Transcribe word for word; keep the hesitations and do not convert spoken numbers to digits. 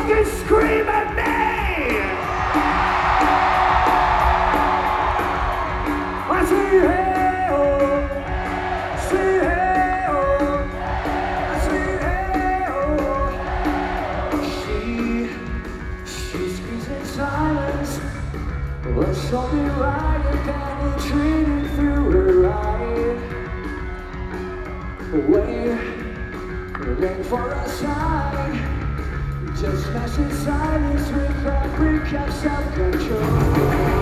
fucking scream at me! I say hey oh, say hey oh, I say hey oh. She, she screams in silence. But show me right and retreating through her eye. Wait, wait for a sign. Just smash in silence with a brick of self-control.